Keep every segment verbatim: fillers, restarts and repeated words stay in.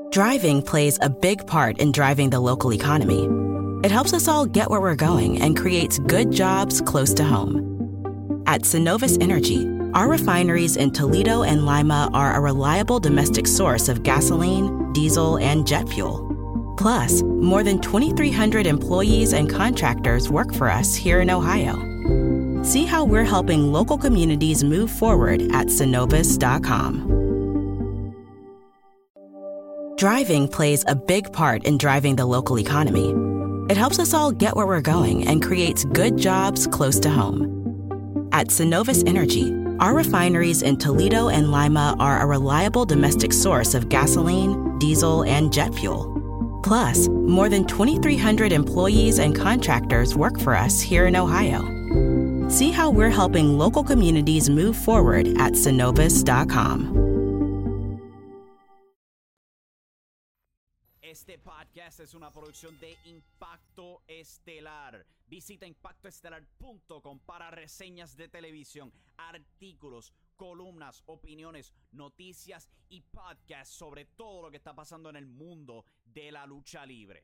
Driving plays a big part in driving the local economy. It helps us all get where we're going and creates good jobs close to home. At Synovus Energy, our refineries in Toledo and Lima are a reliable domestic source of gasoline, diesel, and jet fuel. Plus, more than twenty-three hundred employees and contractors work for us here in Ohio. See how we're helping local communities move forward at synovus dot com. Driving plays a big part in driving the local economy. It helps us all get where we're going and creates good jobs close to home. At Synovus Energy, our refineries in Toledo and Lima are a reliable domestic source of gasoline, diesel, and jet fuel. Plus, more than twenty-three hundred employees and contractors work for us here in Ohio. See how we're helping local communities move forward at synovus dot com. Este podcast es una producción de Impacto Estelar. Visita impacto estelar punto com para reseñas de televisión, artículos, columnas, opiniones, noticias y podcasts sobre todo lo que está pasando en el mundo de la lucha libre.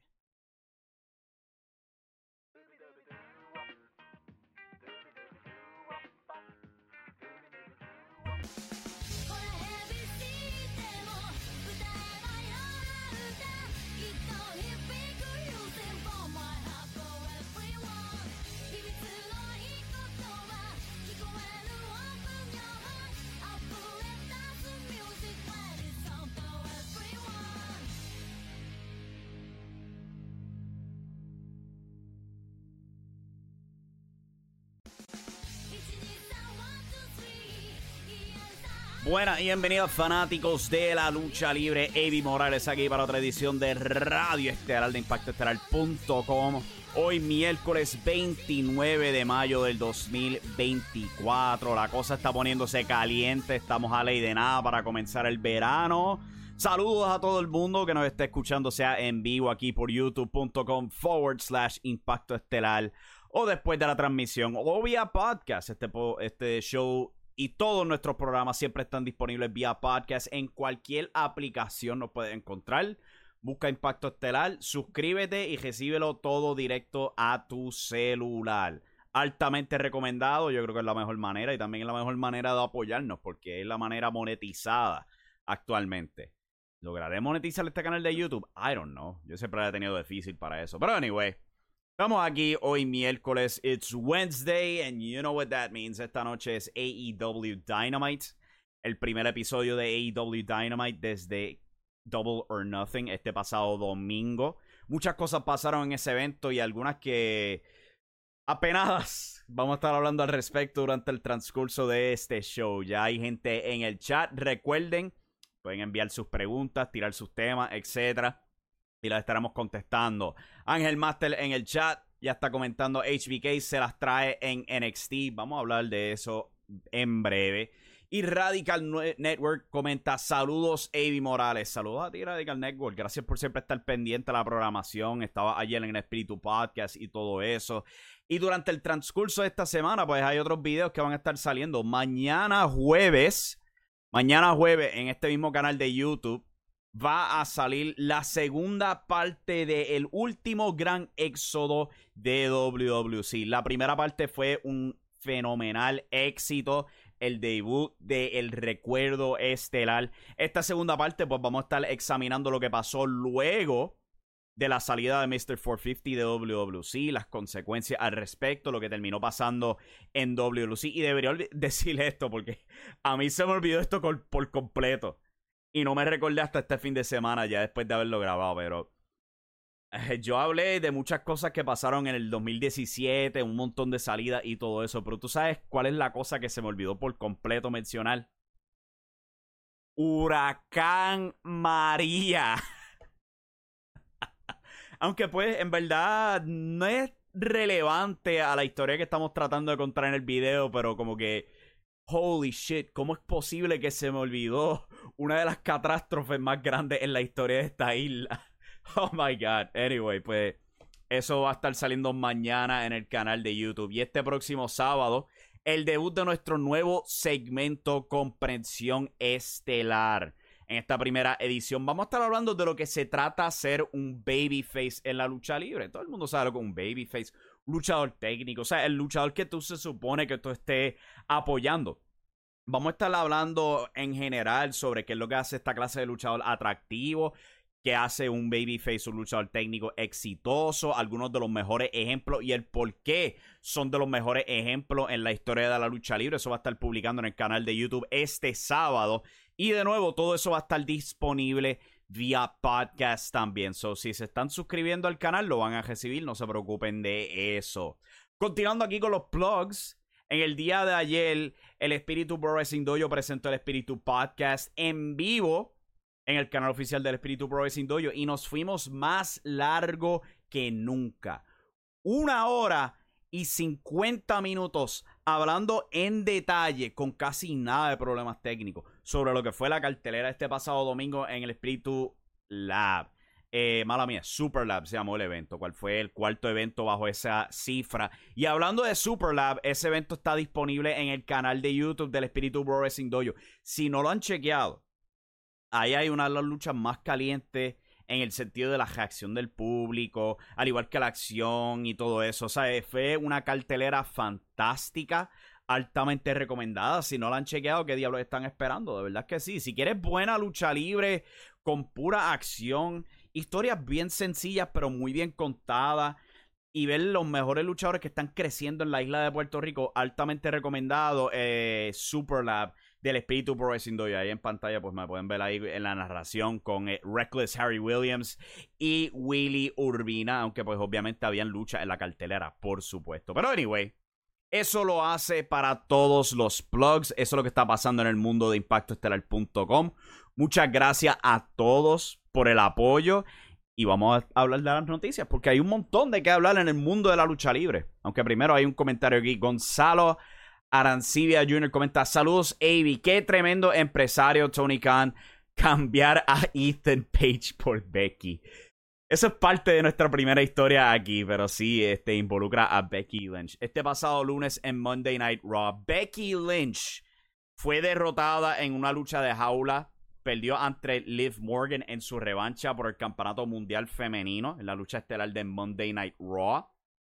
Buenas y bienvenidos fanáticos de la lucha libre. Avi Morales aquí para otra edición de Radio Estelar de impacto estelar punto com. Hoy miércoles veintinueve de mayo del dos mil veinticuatro. La cosa está poniéndose caliente. Estamos a ley de nada para comenzar el verano. Saludos a todo el mundo que nos esté escuchando, sea en vivo aquí por youtube.com forward slash impacto estelar o después de la transmisión o vía podcast. Este, este show y todos nuestros programas siempre están disponibles vía podcast. En cualquier aplicación nos puedes encontrar. Busca Impacto Estelar, suscríbete y recíbelo todo directo a tu celular. Altamente recomendado, yo creo que es la mejor manera y también es la mejor manera de apoyarnos porque es la manera monetizada actualmente. ¿Lograré monetizar este canal de YouTube? I don't know. Yo siempre he tenido difícil para eso. Pero anyway, estamos aquí hoy miércoles. It's Wednesday and you know what that means. Esta noche es A E W Dynamite. El primer episodio de A E W Dynamite desde Double or Nothing este pasado domingo. Muchas cosas pasaron en ese evento y algunas que apenas vamos a estar hablando al respecto durante el transcurso de este show. Ya hay gente en el chat. Recuerden, pueden enviar sus preguntas, tirar sus temas, etcétera. Y las estaremos contestando. Ángel Master en el chat ya está comentando. H B K se las trae en N X T. Vamos a hablar de eso en breve. Y Radical Network comenta: saludos, Avi Morales. Saludos a ti, Radical Network. Gracias por siempre estar pendiente de la programación. Estaba ayer en el Espíritu Podcast y todo eso. Y durante el transcurso de esta semana, pues hay otros videos que van a estar saliendo. Mañana jueves, mañana jueves, en este mismo canal de YouTube, va a salir la segunda parte del último gran éxodo de W W C. La primera parte fue un fenomenal éxito, el debut de El Recuerdo Estelar. Esta segunda parte, pues vamos a estar examinando lo que pasó luego de la salida de mister cuatrocientos cincuenta de W W C, las consecuencias al respecto, lo que terminó pasando en W W C. Y debería decir esto porque a mí se me olvidó esto por, por completo. Y no me recordé hasta este fin de semana, ya después de haberlo grabado, pero eh, yo hablé de muchas cosas que pasaron en el dos mil diecisiete, un montón de salidas y todo eso, pero tú sabes cuál es la cosa que se me olvidó por completo mencionar. Huracán María. Aunque pues, en verdad, no es relevante a la historia que estamos tratando de contar en el video, pero como que, holy shit, ¿cómo es posible que se me olvidó una de las catástrofes más grandes en la historia de esta isla? Oh my god. Anyway, pues eso va a estar saliendo mañana en el canal de YouTube. Y este próximo sábado, el debut de nuestro nuevo segmento Comprensión Estelar. en esta primera edición. Vamos a estar hablando de lo que se trata ser un babyface en la lucha libre. Todo el mundo sabe lo que es un babyface, un luchador técnico, o sea, el luchador que tú se supone que tú estés apoyando. Vamos a estar hablando en general sobre qué es lo que hace esta clase de luchador atractivo, qué hace un babyface, un luchador técnico exitoso, algunos de los mejores ejemplos y el por qué son de los mejores ejemplos en la historia de la lucha libre. Eso va a estar publicando en el canal de YouTube este sábado. Y de nuevo, todo eso va a estar disponible vía podcast también. So, si se están suscribiendo al canal, lo van a recibir, no se preocupen de eso. Continuando aquí con los plugs. En el día de ayer, el Espíritu Pro Wrestling Dojo presentó el Espíritu Podcast en vivo en el canal oficial del Espíritu Pro Wrestling Dojo y nos fuimos más largo que nunca. Una hora y cincuenta minutos hablando en detalle, con casi nada de problemas técnicos, sobre lo que fue la cartelera este pasado domingo en el Espíritu Lab. Eh, mala mía, Super Lab se llamó el evento, cual fue el cuarto evento bajo esa cifra. Y hablando de Super Lab, ese evento está disponible en el canal de YouTube del Espíritu Pro Wrestling Dojo. Si no lo han chequeado, ahí hay una de las luchas más calientes en el sentido de la reacción del público, al igual que la acción y todo eso. O sea, fue una cartelera fantástica, altamente recomendada. Si no la han chequeado, ¿qué diablos están esperando? De verdad que sí. Si quieres buena lucha libre con pura acción, historias bien sencillas pero muy bien contadas, y ver los mejores luchadores que están creciendo en la isla de Puerto Rico, altamente recomendado. eh, Super Lab del Espíritu Pro Wrestling Dojo. Ahí en pantalla pues me pueden ver ahí en la narración con eh, Reckless Harry Williams y Willy Urbina, aunque pues obviamente habían luchas en la cartelera, por supuesto. Pero anyway, eso lo hace para todos los plugs. Eso es lo que está pasando en el mundo de Impacto Estelar punto com. Muchas gracias a todos por el apoyo. Y vamos a hablar de las noticias, porque hay un montón de qué hablar en el mundo de la lucha libre. Aunque primero hay un comentario aquí. Gonzalo Arancibia junior comenta: saludos, Avi. Qué tremendo empresario Tony Khan, cambiar a Ethan Page por Becky. Eso es parte de nuestra primera historia aquí, pero sí este, involucra a Becky Lynch. Este pasado lunes en Monday Night Raw, Becky Lynch fue derrotada en una lucha de jaula. Perdió ante Liv Morgan en su revancha por el campeonato mundial femenino en la lucha estelar de Monday Night Raw.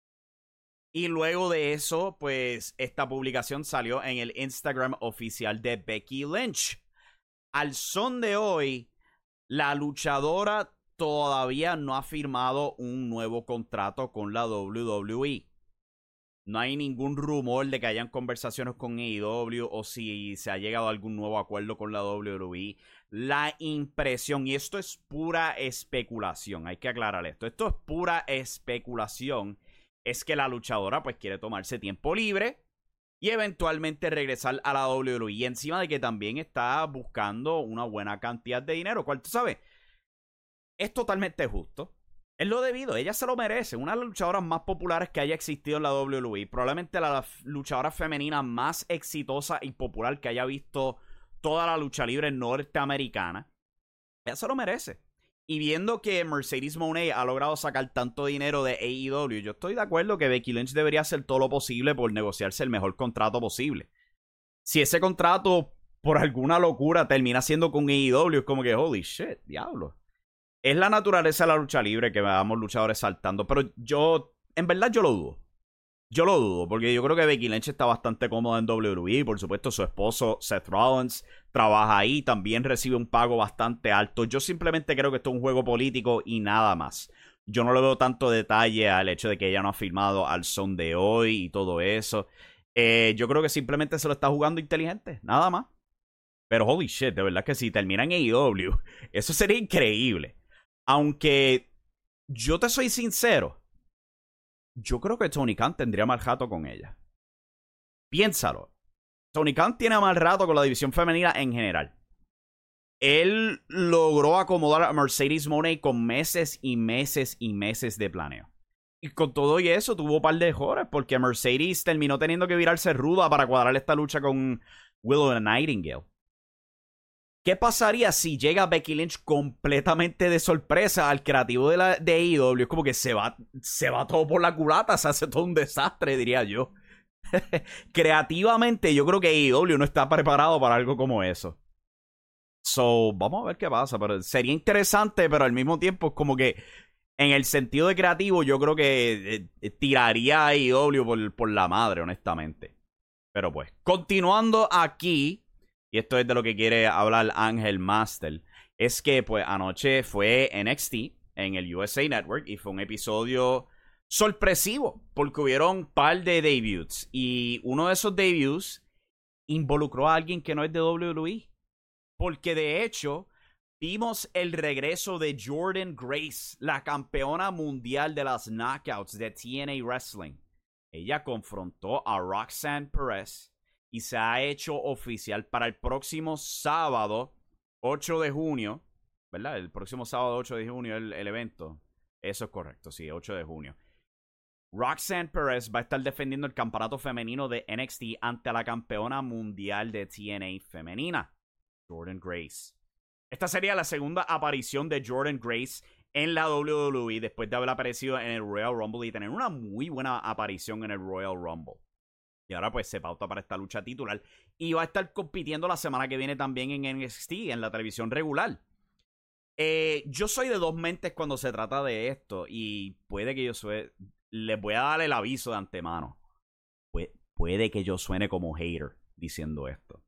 Y luego de eso, pues esta publicación salió en el Instagram oficial de Becky Lynch. Al son de hoy, la luchadora todavía no ha firmado un nuevo contrato con la W W E. No hay ningún rumor de que hayan conversaciones con A E W o si se ha llegado a algún nuevo acuerdo con la W W E. La impresión, y esto es pura especulación, hay que aclarar esto, esto es pura especulación, es que la luchadora pues quiere tomarse tiempo libre y eventualmente regresar a la W W E. Y encima de que también está buscando una buena cantidad de dinero, cual tú sabes, es totalmente justo. Es lo debido, ella se lo merece. Una de las luchadoras más populares que haya existido en la W W E. Probablemente la luchadora femenina más exitosa y popular que haya visto toda la lucha libre norteamericana. Ella se lo merece. Y viendo que Mercedes Moné ha logrado sacar tanto dinero de A E W, yo estoy de acuerdo que Becky Lynch debería hacer todo lo posible por negociarse el mejor contrato posible. Si ese contrato, por alguna locura, termina siendo con A E W, es como que, holy shit, diablo. Es la naturaleza de la lucha libre que veamos luchadores saltando. Pero yo, en verdad, yo lo dudo. Yo lo dudo, porque yo creo que Becky Lynch está bastante cómoda en W W E. Por supuesto, su esposo Seth Rollins trabaja ahí. También recibe un pago bastante alto. Yo simplemente creo que esto es un juego político y nada más. Yo no le veo tanto detalle al hecho de que ella no ha firmado al son de hoy y todo eso. Eh, yo creo que simplemente se lo está jugando inteligente. Nada más. Pero holy shit, de verdad que si termina en A E W, eso sería increíble. Aunque yo te soy sincero, yo creo que Tony Khan tendría mal rato con ella. Piénsalo. Tony Khan tiene mal rato con la división femenina en general. Él logró acomodar a Mercedes Moné con meses y meses y meses de planeo. Y con todo y eso tuvo un par de errores, porque Mercedes terminó teniendo que virarse ruda para cuadrar esta lucha con Willow Nightingale. ¿Qué pasaría si llega Becky Lynch completamente de sorpresa al creativo de, la, de A E W? Es como que se va, se va todo por la culata, se hace todo un desastre, diría yo. Creativamente, yo creo que A E W no está preparado para algo como eso. So, vamos a ver qué pasa. Pero sería interesante, pero al mismo tiempo, como que en el sentido de creativo, yo creo que eh, tiraría a A E W por, por la madre, honestamente. Pero pues, continuando aquí, y esto es de lo que quiere hablar Ángel Master, es que pues anoche fue N X T en el U S A Network y fue un episodio sorpresivo porque hubieron un par de debuts y uno de esos debuts involucró a alguien que no es de W W E, porque de hecho vimos el regreso de Jordynne Grace, la campeona mundial de las Knockouts de T N A Wrestling. Ella confrontó a Roxanne Perez y se ha hecho oficial para el próximo sábado ocho de junio, ¿verdad? El próximo sábado ocho de junio el, el evento. Eso es correcto, sí, ocho de junio. Roxanne Perez va a estar defendiendo el campeonato femenino de N X T ante la campeona mundial de T N A femenina, Jordynne Grace. Esta sería la segunda aparición de Jordynne Grace en la W W E después de haber aparecido en el Royal Rumble y tener una muy buena aparición en el Royal Rumble. Y ahora pues se pauta para esta lucha titular y va a estar compitiendo la semana que viene también en N X T, en la televisión regular. Eh, yo soy de dos mentes cuando se trata de esto y puede que yo suene, les voy a dar el aviso de antemano. Pu- puede que yo suene como hater diciendo esto.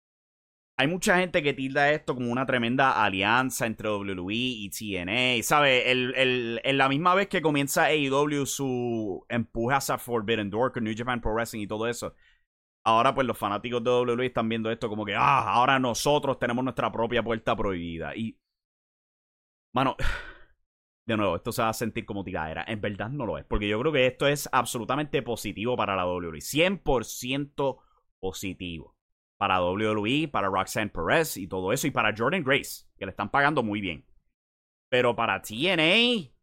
Hay mucha gente que tilda esto como una tremenda alianza entre W W E y T N A. ¿Sabe? El, el, en la misma vez que comienza A E W su empuje hacia Forbidden Door con New Japan Pro Wrestling y todo eso, ahora pues los fanáticos de W W E están viendo esto como que, ah, ahora nosotros tenemos nuestra propia puerta prohibida. Y, mano, de nuevo, esto se va a sentir como tiradera. En verdad no lo es, porque yo creo que esto es absolutamente positivo para la W W E. cien por ciento positivo. Para W W E, para Roxanne Perez y todo eso. Y para Jordynne Grace, que le están pagando muy bien. Pero para T N A,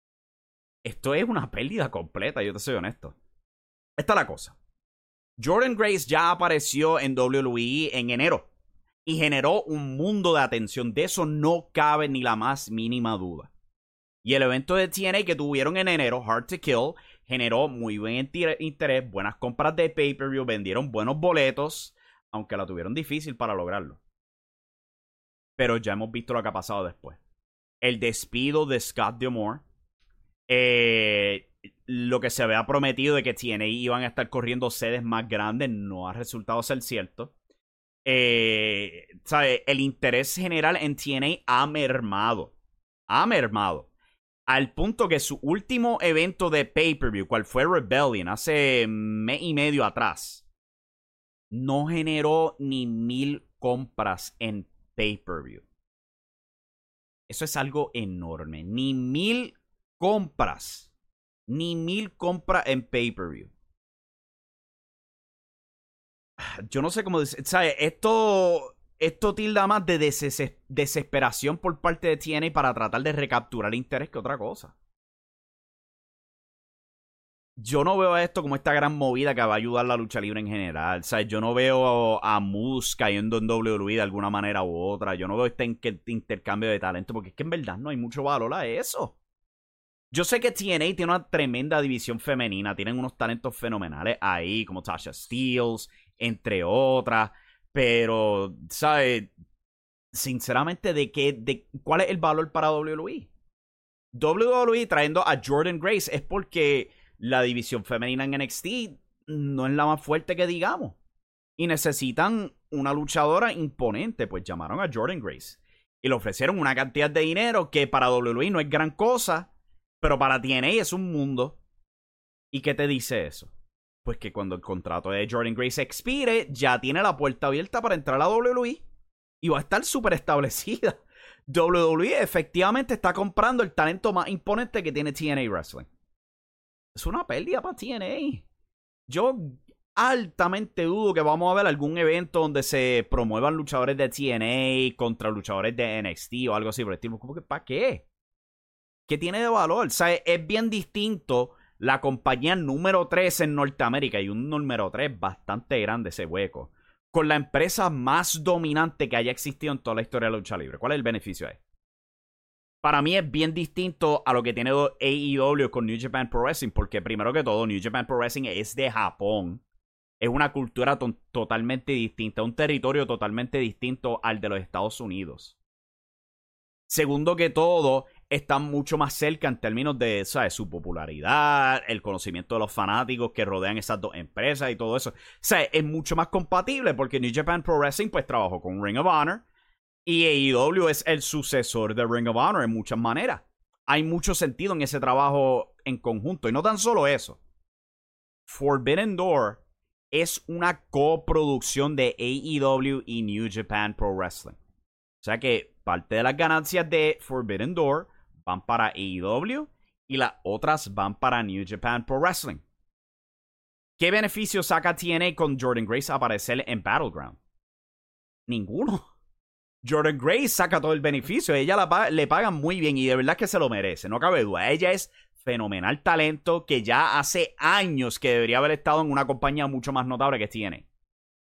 esto es una pérdida completa, yo te soy honesto. Esta es la cosa. Jordynne Grace ya apareció en W W E en enero. Y generó un mundo de atención. De eso no cabe ni la más mínima duda. Y el evento de T N A que tuvieron en enero, Hard to Kill, generó muy buen interés, buenas compras de pay-per-view, vendieron buenos boletos, aunque la tuvieron difícil para lograrlo. Pero ya hemos visto lo que ha pasado después. El despido de Scott D'Amore. Eh, lo que se había prometido de que T N A iban a estar corriendo sedes más grandes no ha resultado ser cierto. Eh, ¿sabe? El interés general en T N A ha mermado. Ha mermado. Al punto que su último evento de pay-per-view, cual fue Rebellion, hace mes y medio atrás, no generó ni mil compras en pay-per-view. Eso es algo enorme. Ni mil compras. Ni mil compras en pay-per-view. Yo no sé cómo decir. ¿Sabes? Esto, esto tilda más de deses- desesperación por parte de T N A para tratar de recapturar interés que otra cosa. Yo no veo esto como esta gran movida que va a ayudar a la lucha libre en general. O sea, yo no veo a Moose cayendo en W W E de alguna manera u otra. Yo no veo este in- intercambio de talento porque es que en verdad no hay mucho valor a eso. Yo sé que T N A tiene una tremenda división femenina. Tienen unos talentos fenomenales ahí, como Tasha Steelz, entre otras. Pero, ¿sabes? Sinceramente, ¿de qué, de, ¿cuál es el valor para W W E? W W E trayendo a Jordynne Grace es porque la división femenina en N X T no es la más fuerte que digamos. Y necesitan una luchadora imponente. Pues llamaron a Jordynne Grace. Y le ofrecieron una cantidad de dinero que para W W E no es gran cosa. Pero para T N A es un mundo. ¿Y qué te dice eso? Pues que cuando el contrato de Jordynne Grace expire, ya tiene la puerta abierta para entrar a W W E. Y va a estar súper establecida. W W E efectivamente está comprando el talento más imponente que tiene T N A Wrestling. Es una pérdida para T N A. Yo altamente dudo que vamos a ver algún evento donde se promuevan luchadores de T N A contra luchadores de N X T o algo así por el estilo. ¿Cómo que para qué? ¿Qué tiene de valor? O sea, es bien distinto la compañía número tres en Norteamérica y un número tres bastante grande ese hueco, con la empresa más dominante que haya existido en toda la historia de la lucha libre. ¿Cuál es el beneficio ahí? Para mí es bien distinto a lo que tiene A E W con New Japan Pro Wrestling, porque primero que todo, New Japan Pro Wrestling es de Japón. Es una cultura to- totalmente distinta, un territorio totalmente distinto al de los Estados Unidos. Segundo que todo, están mucho más cerca en términos de, ¿sabes?, su popularidad, el conocimiento de los fanáticos que rodean esas dos empresas y todo eso. O sea, es mucho más compatible porque New Japan Pro Wrestling pues trabajó con Ring of Honor y A E W es el sucesor de Ring of Honor en muchas maneras. Hay mucho sentido en ese trabajo en conjunto. Y no tan solo eso. Forbidden Door es una coproducción de A E W y New Japan Pro Wrestling. O sea que parte de las ganancias de Forbidden Door van para A E W y las otras van para New Japan Pro Wrestling. ¿Qué beneficio saca T N A con Jordynne Grace a aparecer en Battleground? Ninguno. Jordynne Grace saca todo el beneficio. Ella la, le pagan muy bien y de verdad que se lo merece. No cabe duda. Ella es fenomenal talento que ya hace años que debería haber estado en una compañía mucho más notable que T N A.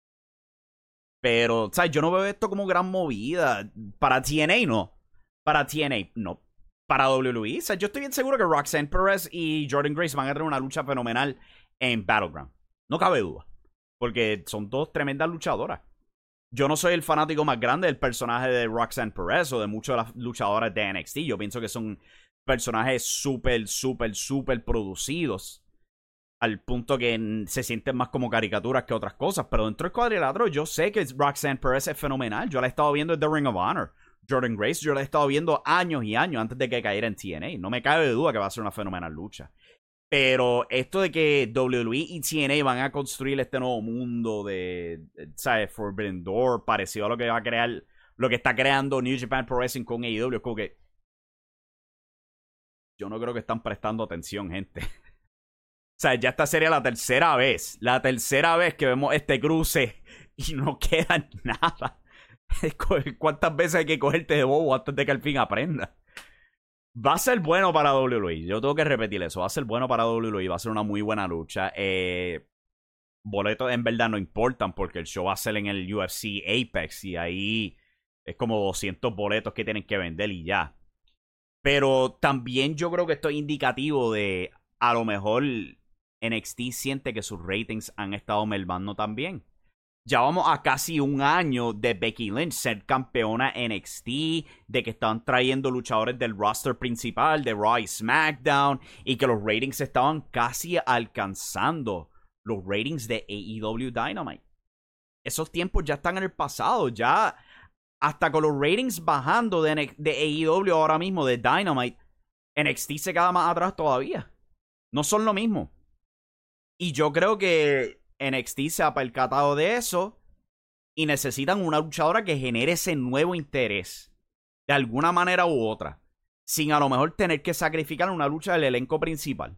Pero, ¿sabes? Yo no veo esto como gran movida. Para T N A, no. Para T N A, no. Para W W E, o sea, yo estoy bien seguro que Roxanne Perez y Jordynne Grace van a tener una lucha fenomenal en Battleground. No cabe duda. Porque son dos tremendas luchadoras. Yo no soy el fanático más grande del personaje de Roxanne Perez o de muchas de las luchadoras de N X T. Yo pienso que son personajes súper, súper, súper producidos. Al punto que se sienten más como caricaturas que otras cosas. Pero dentro del cuadrilátero yo sé que Roxanne Perez es fenomenal. Yo la he estado viendo desde Ring of Honor. Jordynne Grace yo la he estado viendo años y años antes de que cayera en T N A. No me cabe de duda que va a ser una fenomenal lucha. Pero esto de que W W E y T N A van a construir este nuevo mundo de, ¿sabes? Forbidden Door, parecido a lo que va a crear, lo que está creando New Japan Pro Wrestling con A E W. Es como que yo no creo que están prestando atención, gente. O sea, ya esta sería la tercera vez. La tercera vez que vemos este cruce y no queda nada. ¿Cuántas veces hay que cogerte de bobo antes de que al fin aprenda? Va a ser bueno para W W E. Yo tengo que repetir eso. Va a ser bueno para W W E. Va a ser una muy buena lucha. Eh, boletos en verdad no importan porque el show va a ser en el U F C Apex y ahí es como doscientos boletos que tienen que vender y ya. Pero también yo creo que esto es indicativo de a lo mejor N X T siente que sus ratings han estado mermando también. Ya vamos a casi un año de Becky Lynch ser campeona N X T, de que están trayendo luchadores del roster principal, de Raw y SmackDown, y que los ratings estaban casi alcanzando los ratings de A E W Dynamite. Esos tiempos ya están en el pasado, ya hasta con los ratings bajando de, de A E W ahora mismo, de Dynamite, N X T se queda más atrás todavía. No son lo mismo. Y yo creo que N X T se ha percatado de eso y necesitan una luchadora que genere ese nuevo interés de alguna manera u otra, sin a lo mejor tener que sacrificar una lucha del elenco principal.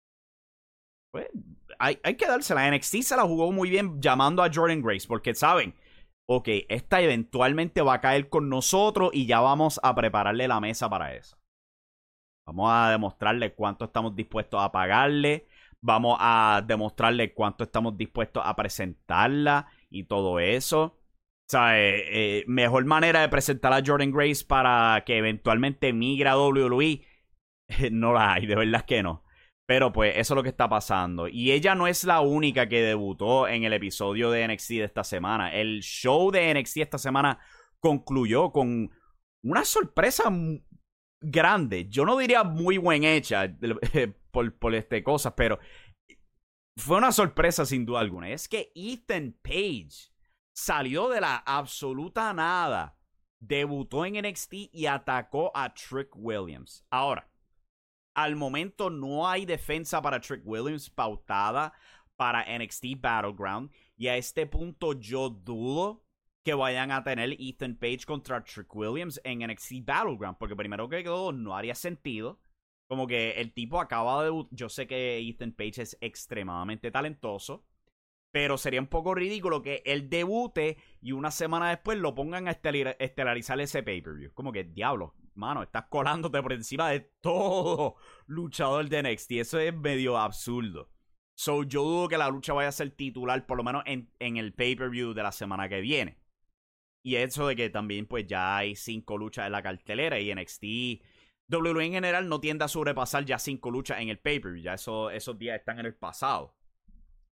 Pues hay, hay que dársela. N X T se la jugó muy bien llamando a Jordynne Grace porque saben, ok, esta eventualmente va a caer con nosotros y ya vamos a prepararle la mesa para eso. Vamos a demostrarle cuánto estamos dispuestos a pagarle. Vamos a demostrarle cuánto estamos dispuestos a presentarla y todo eso. O sea, eh, eh, mejor manera de presentar a Jordynne Grace para que eventualmente migre a W W E, eh, no la hay, de verdad que no. Pero pues eso es lo que está pasando. Y ella no es la única que debutó en el episodio de N X T de esta semana. El show de N X T esta semana concluyó con una sorpresa grande. Yo no diría muy buen hecha por, por este cosas, pero fue una sorpresa sin duda alguna. Es que Ethan Page salió de la absoluta nada, debutó en N X T y atacó a Trick Williams. Ahora, al momento no hay defensa para Trick Williams pautada para N X T Battleground y a este punto yo dudo que vayan a tener Ethan Page contra Trick Williams en N X T Battleground, porque primero que todo no haría sentido. Como que el tipo acaba de... Yo sé que Ethan Page es extremadamente talentoso, pero sería un poco ridículo que él debute y una semana después lo pongan a estelarizar ese pay-per-view. Como que, diablo, mano, estás colándote por encima de todo luchador de N X T. Eso es medio absurdo. So, yo dudo que la lucha vaya a ser titular, por lo menos en, en el pay-per-view de la semana que viene. Y eso de que también pues ya hay cinco luchas en la cartelera y N X T... W W E en general no tiende a sobrepasar ya cinco luchas en el pay-per-view. Ya eso, esos días están en el pasado.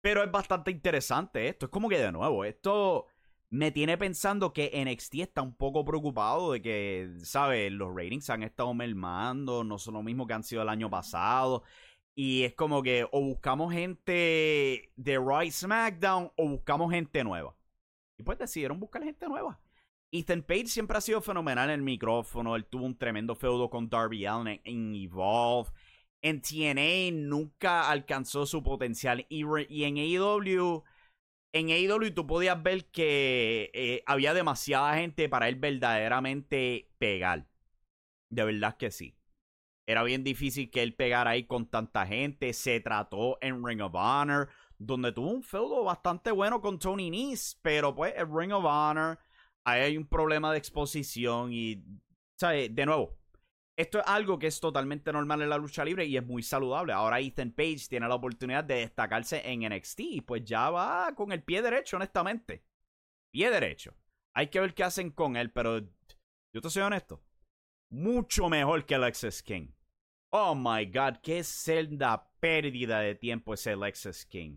Pero es bastante interesante esto. Es como que de nuevo, esto me tiene pensando que N X T está un poco preocupado de que, ¿sabes? Los ratings han estado mermando, no son lo mismo que han sido el año pasado. Y es como que o buscamos gente de Raw y SmackDown o buscamos gente nueva. Y pues decidieron buscar gente nueva. Ethan Page siempre ha sido fenomenal en el micrófono. Él tuvo un tremendo feudo con Darby Allin en, en Evolve. En T N A nunca alcanzó su potencial. Y, y en A E W, en A E W tú podías ver que eh, había demasiada gente para él verdaderamente pegar. De verdad que sí. Era bien difícil que él pegara ahí con tanta gente. Se trató en Ring of Honor, donde tuvo un feudo bastante bueno con Tony Nese. Pero pues en Ring of Honor ahí hay un problema de exposición y, ¿sabes? De nuevo, esto es algo que es totalmente normal en la lucha libre y es muy saludable. Ahora Ethan Page tiene la oportunidad de destacarse en N X T y pues ya va con el pie derecho, honestamente. Pie derecho. Hay que ver qué hacen con él, pero yo te soy honesto. Mucho mejor que Alexis King. Oh my God, qué senda pérdida de tiempo ese Alexis King.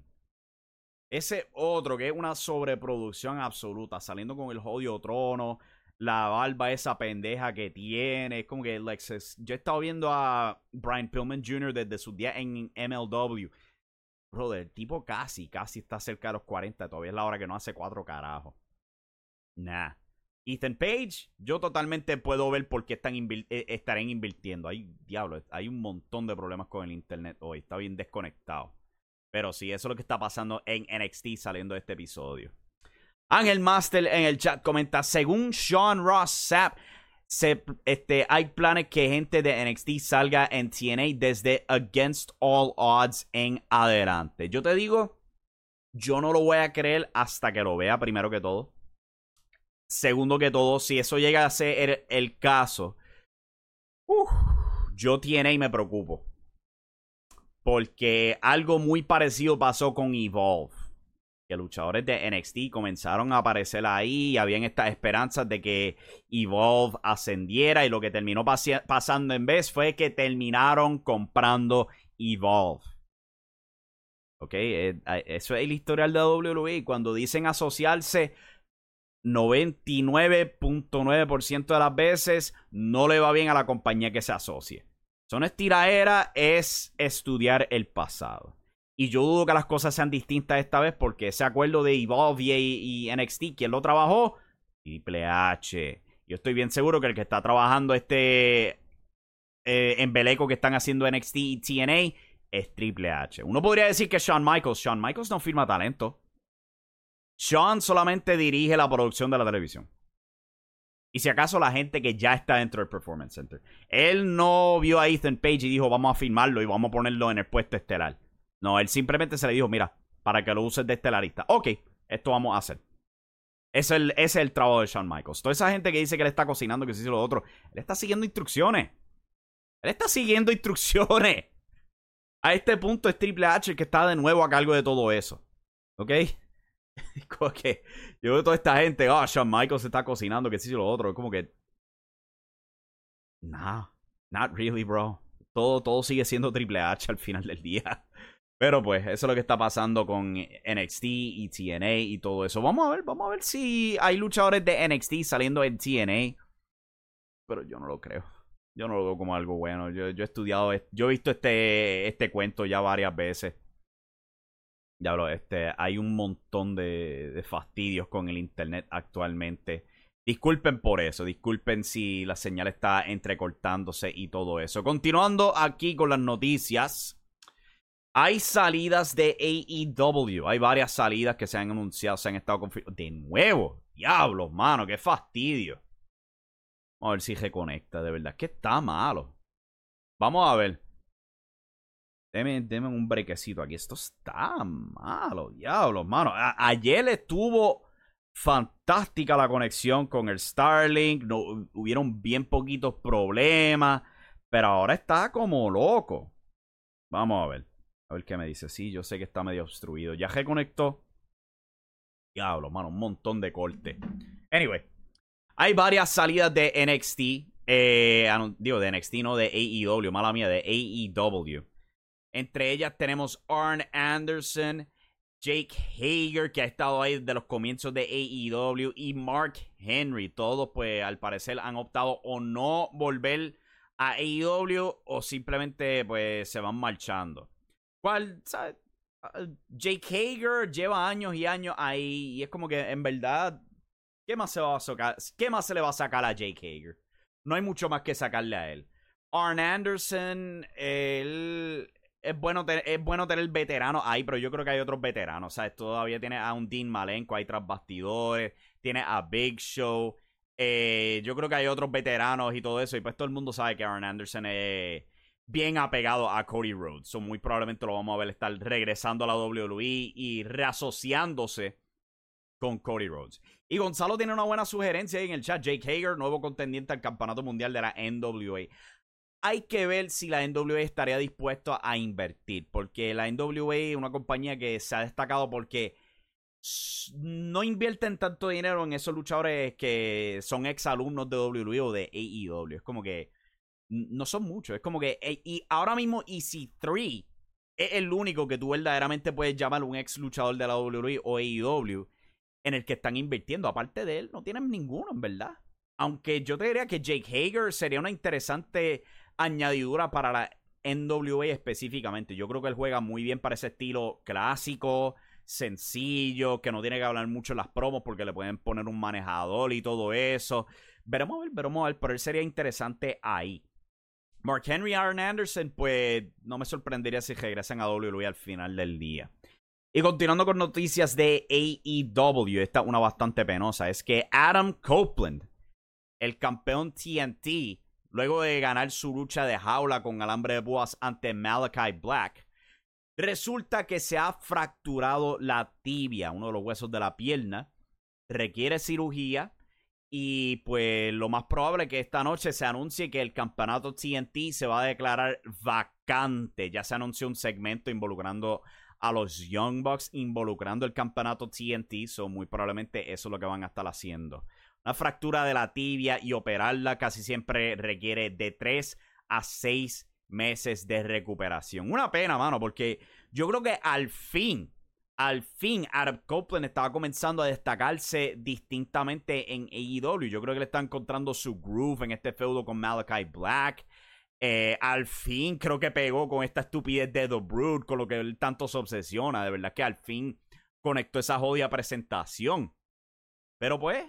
Ese otro que es una sobreproducción absoluta, saliendo con el jodido trono, la barba esa pendeja que tiene, es como que Alexis. Yo he estado viendo a Brian Pillman junior desde sus días en M L W. Brother, el tipo casi, casi está cerca de los cuarenta, todavía es la hora que no hace cuatro carajos. Nah. Ethan Page, yo totalmente puedo ver por qué están invir eh, estarán invirtiendo. Hay, diablo, hay un montón de problemas con el internet hoy. Está bien desconectado. Pero sí, eso es lo que está pasando en N X T saliendo de este episodio. Ángel Master en el chat comenta, según Sean Ross Sapp, se, este, hay planes que gente de N X T salga en T N A desde Against All Odds en adelante. Yo te digo, yo no lo voy a creer hasta que lo vea, primero que todo. Segundo que todo, si eso llega a ser el, el caso, uh, yo T N A me preocupo. Porque algo muy parecido pasó con Evolve. Que luchadores de N X T comenzaron a aparecer ahí y habían estas esperanzas de que Evolve ascendiera y lo que terminó pas- pasando en vez fue que terminaron comprando Evolve. Ok, eh, eso es el historial de W W E. Cuando dicen asociarse, noventa y nueve punto nueve por ciento de las veces no le va bien a la compañía que se asocie. Eso no es tiraera, es estudiar el pasado. Y yo dudo que las cosas sean distintas esta vez porque ese acuerdo de Evolve y, y N X T, ¿quién lo trabajó? Triple H. Yo estoy bien seguro que el que está trabajando este eh, embeleco que están haciendo N X T y T N A es Triple H. Uno podría decir que Shawn Michaels. Shawn Michaels no firma talento. Shawn solamente dirige la producción de la televisión. Y si acaso la gente que ya está dentro del Performance Center. Él no vio a Ethan Page y dijo, vamos a firmarlo y vamos a ponerlo en el puesto estelar. No, él simplemente se le dijo, mira, para que lo uses de estelarista. Ok, esto vamos a hacer. Ese es el, ese es el trabajo de Shawn Michaels. Toda esa gente que dice que él está cocinando, que se hizo lo otro, él está siguiendo instrucciones. Él está siguiendo instrucciones. A este punto es Triple H el que está de nuevo a cargo de todo eso. ¿Ok? Como que yo veo toda esta gente, ah, oh, Shawn Michaels está cocinando, que sí, lo otro. Es como que. Nah, not really, bro. Todo, todo sigue siendo Triple H al final del día. Pero pues, eso es lo que está pasando con N X T y T N A y todo eso. Vamos a ver, vamos a ver si hay luchadores de N X T saliendo en T N A. Pero yo no lo creo. Yo no lo veo como algo bueno. Yo, yo he estudiado, yo he visto este, este cuento ya varias veces. Ya lo, este, hay un montón de, de fastidios con el internet actualmente. Disculpen por eso, disculpen si la señal está entrecortándose y todo eso. Continuando aquí con las noticias. Hay salidas de A E W. Hay varias salidas que se han anunciado, se han estado confirmadas. De nuevo, diablos, mano, qué fastidio. Vamos a ver si reconecta, de verdad. Es que está malo. Vamos a ver. Deme, deme un brequecito aquí. Esto está malo, diablos, mano. A ayer estuvo fantástica la conexión con el Starlink. No, hubieron bien poquitos problemas. Pero ahora está como loco. Vamos a ver. A ver qué me dice. Sí, yo sé que está medio obstruido. Ya reconectó. Diablo, mano. Un montón de corte. Anyway. Hay varias salidas de N X T. Eh, digo, de N X T, no de A E W. Mala mía, de A E W. Entre ellas tenemos Arn Anderson, Jake Hager, que ha estado ahí desde los comienzos de A E W, y Mark Henry. Todos, pues, al parecer han optado o no volver a A E W o simplemente, pues, se van marchando. ¿Cuál, sabes? Jake Hager lleva años y años ahí y es como que, en verdad, ¿qué más se va a sacar? ¿Qué más se le va a sacar a Jake Hager? No hay mucho más que sacarle a él. Arn Anderson, él... Es bueno, tener, es bueno tener veteranos ahí, pero yo creo que hay otros veteranos, ¿sabes? Todavía tiene a un Dean Malenko ahí tras bastidores, tiene a Big Show, eh, yo creo que hay otros veteranos y todo eso, y pues todo el mundo sabe que Arn Anderson es bien apegado a Cody Rhodes, so muy probablemente lo vamos a ver estar regresando a la W W E y reasociándose con Cody Rhodes. Y Gonzalo tiene una buena sugerencia ahí en el chat. Jake Hager, nuevo contendiente al campeonato mundial de la N W A. Hay que ver si la N W A estaría dispuesto a invertir, porque la N W A es una compañía que se ha destacado porque no invierten tanto dinero en esos luchadores que son exalumnos de W W E o de A E W. Es como que no son muchos. Es como que y ahora mismo E C tres es el único que tú verdaderamente puedes llamar un ex luchador de la W W E o A E W en el que están invirtiendo. Aparte de él, no tienen ninguno, en verdad. Aunque yo te diría que Jake Hager sería una interesante añadidura para la N W A específicamente. Yo creo que él juega muy bien para ese estilo clásico, sencillo, que no tiene que hablar mucho en las promos porque le pueden poner un manejador y todo eso. Veremos a ver, veremos a ver, pero él sería interesante ahí. Mark Henry y Arn Anderson, pues no me sorprendería si regresan a W W E al final del día. Y continuando con noticias de A E W, esta es una bastante penosa, es que Adam Copeland, el campeón T N T, luego de ganar su lucha de jaula con alambre de púas ante Malachi Black, resulta que se ha fracturado la tibia, uno de los huesos de la pierna, requiere cirugía y pues lo más probable es que esta noche se anuncie que el campeonato T N T se va a declarar vacante. Ya se anunció un segmento involucrando a los Young Bucks, involucrando el campeonato T N T, so muy probablemente eso es lo que van a estar haciendo. Una fractura de la tibia y operarla casi siempre requiere de tres a seis meses de recuperación. Una pena, mano, porque yo creo que al fin, al fin Adam Copeland estaba comenzando a destacarse distintamente en A E W. Yo creo que le está encontrando su groove en este feudo con Malachi Black. Eh, al fin creo que pegó con esta estupidez de The Brood, con lo que él tanto se obsesiona. De verdad que al fin conectó esa jodida presentación. Pero pues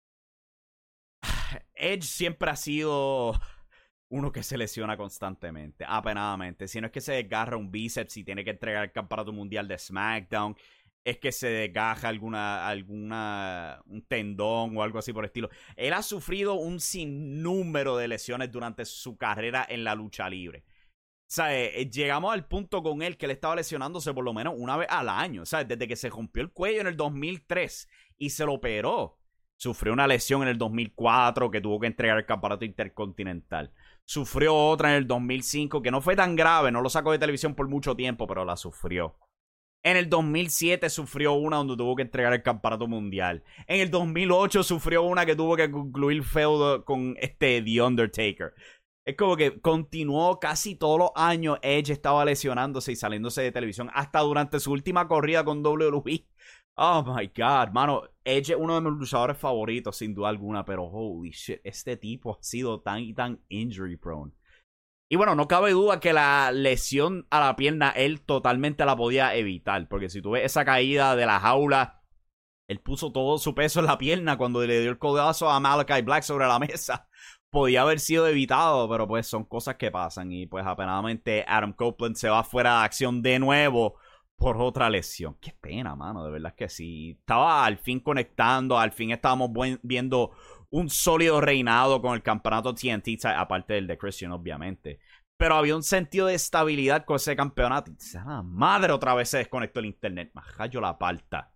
Edge siempre ha sido uno que se lesiona constantemente, apenadamente. Si no es que se desgarra un bíceps y tiene que entregar el campeonato mundial de SmackDown, es que se desgaja alguna, alguna, un tendón o algo así por el estilo. Él ha sufrido un sinnúmero de lesiones durante su carrera en la lucha libre. O sea, eh, llegamos al punto con él que él estaba lesionándose por lo menos una vez al año. O sea, desde que se rompió el cuello en el dos mil tres y se lo operó. Sufrió una lesión en el dos mil cuatro que tuvo que entregar el campeonato intercontinental. Sufrió otra en el dos mil cinco que no fue tan grave, no lo sacó de televisión por mucho tiempo, pero la sufrió. En el dos mil siete sufrió una donde tuvo que entregar el campeonato mundial. En el dos mil ocho sufrió una que tuvo que concluir feudo con este The Undertaker. Es como que continuó casi todos los años. Edge estaba lesionándose y saliéndose de televisión hasta durante su última corrida con W W E. Oh my God, mano, Edge es uno de mis luchadores favoritos sin duda alguna, pero holy shit, este tipo ha sido tan y tan injury prone. Y bueno, no cabe duda que la lesión a la pierna él totalmente la podía evitar, porque si tú ves esa caída de la jaula, él puso todo su peso en la pierna cuando le dio el codazo a Malachi Black sobre la mesa. Podía haber sido evitado, pero pues son cosas que pasan y pues apenadamente Adam Copeland se va fuera de acción de nuevo por otra lesión. Qué pena, mano, de verdad que sí. Estaba al fin conectando, al fin estábamos buen, viendo un sólido reinado con el campeonato T N T, aparte del de Christian, obviamente. Pero había un sentido de estabilidad con ese campeonato. La madre, otra vez se desconectó el internet. Majayo la palta.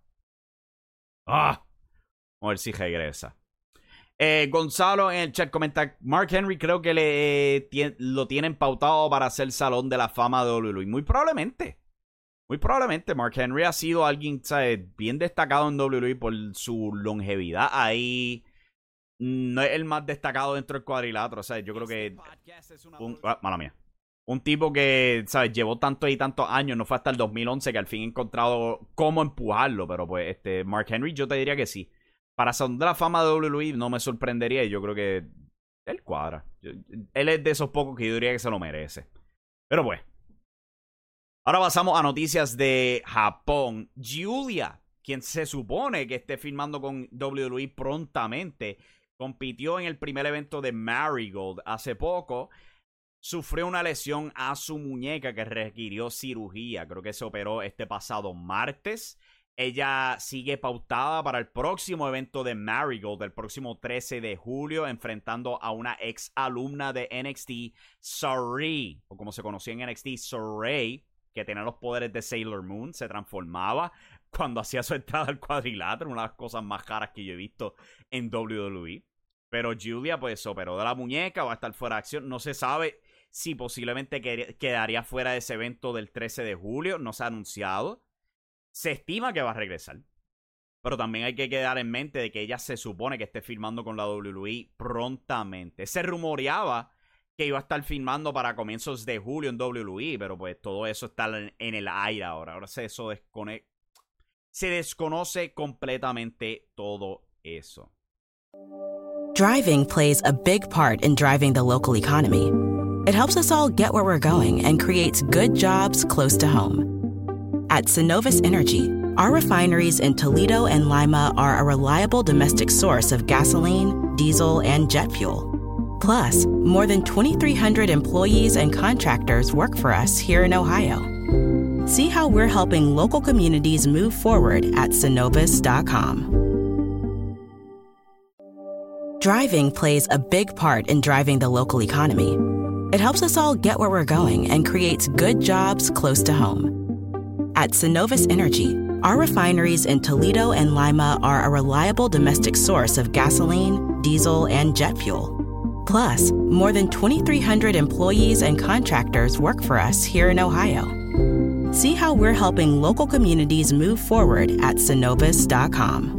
Ah, vamos a ver si regresa. Eh, Gonzalo en el chat comenta: Mark Henry creo que le eh, tien, lo tienen pautado para hacer Salón de la Fama de W W E. Muy probablemente. Muy probablemente Mark Henry ha sido alguien, ¿sabes?, bien destacado en W W E por su longevidad ahí. No es el más destacado dentro del cuadrilátero, ¿sabes? Yo creo que... Un, ah, mala mía. Un tipo que, ¿sabes? Llevó tantos y tantos años, no fue hasta el dos mil once que al fin he encontrado cómo empujarlo, pero pues este Mark Henry yo te diría que sí. Para Salón de la Fama de W W E no me sorprendería y yo creo que él cuadra. Yo, él es de esos pocos que yo diría que se lo merece. Pero pues, ahora pasamos a noticias de Japón. Giulia, quien se supone que esté firmando con W W E prontamente, compitió en el primer evento de Marigold hace poco. Sufrió una lesión a su muñeca que requirió cirugía. Creo que se operó este pasado martes. Ella sigue pautada para el próximo evento de Marigold, el próximo trece de julio, enfrentando a una ex alumna de N X T, Sarai, o como se conocía en N X T, Sarai, que tenía los poderes de Sailor Moon, se transformaba cuando hacía su entrada al cuadrilátero, una de las cosas más caras que yo he visto en W W E. Pero Giulia pues se operó de la muñeca, va a estar fuera de acción, no se sabe si posiblemente quedaría fuera de ese evento del trece de julio, no se ha anunciado. Se estima que va a regresar, pero también hay que quedar en mente de que ella se supone que esté firmando con la W W E prontamente. Se rumoreaba que iba a estar firmando para comienzos de julio en W W E, pero pues todo eso está en, en el aire ahora. Ahora se, eso descone se desconoce completamente todo eso. Driving plays a big part in driving the local economy. It helps us all get where we're going and creates good jobs close to home. At Synovus Energy, our refineries in Toledo and Lima are a reliable domestic source of gasoline, diesel, and jet fuel. Plus, more than twenty-three hundred employees and contractors work for us here in Ohio. See how we're helping local communities move forward at Synovus dot com. Driving plays a big part in driving the local economy. It helps us all get where we're going and creates good jobs close to home. At Synovus Energy, our refineries in Toledo and Lima are a reliable domestic source of gasoline, diesel, and jet fuel. Plus, more than twenty-three hundred employees and contractors work for us here in Ohio. See how we're helping local communities move forward at Synovus dot com.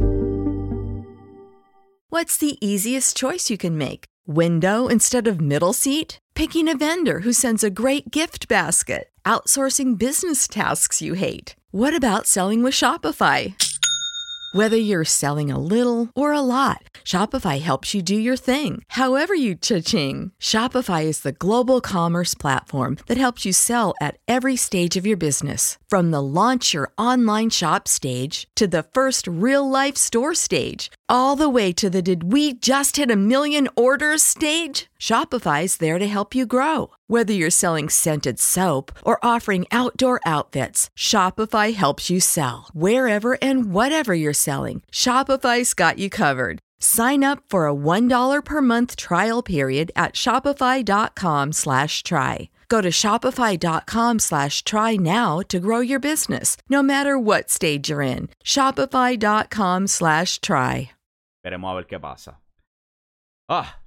What's the easiest choice you can make? Window instead of middle seat? Picking a vendor who sends a great gift basket? Outsourcing business tasks you hate? What about selling with Shopify? Whether you're selling a little or a lot, Shopify helps you do your thing, however you cha-ching. Shopify is the global commerce platform that helps you sell at every stage of your business. From the launch your online shop stage to the first real-life store stage, all the way to the did we just hit a million orders stage. Shopify's there to help you grow. Whether you're selling scented soap or offering outdoor outfits, Shopify helps you sell. Wherever and whatever you're selling, Shopify's got you covered. Sign up for a one dollar per month trial period at shopify.com slash try. Go to shopify.com slash try now to grow your business, no matter what stage you're in. Shopify.com slash try. Veremos a ver qué pasa. Ah,